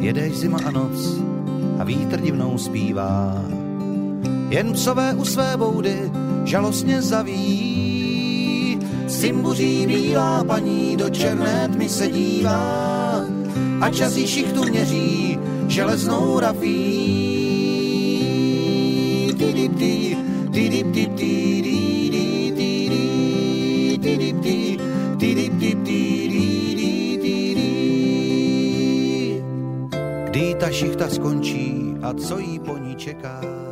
Jede zima a noc a vítr divnou zpívá. Jen psové u své boudy žalostně zaví. Cimbuří bílá paní do černé tmy se dívá a čas jí šichtu měří železnou rafí. Kdy ta šichta skončí a co jí po ní čeká?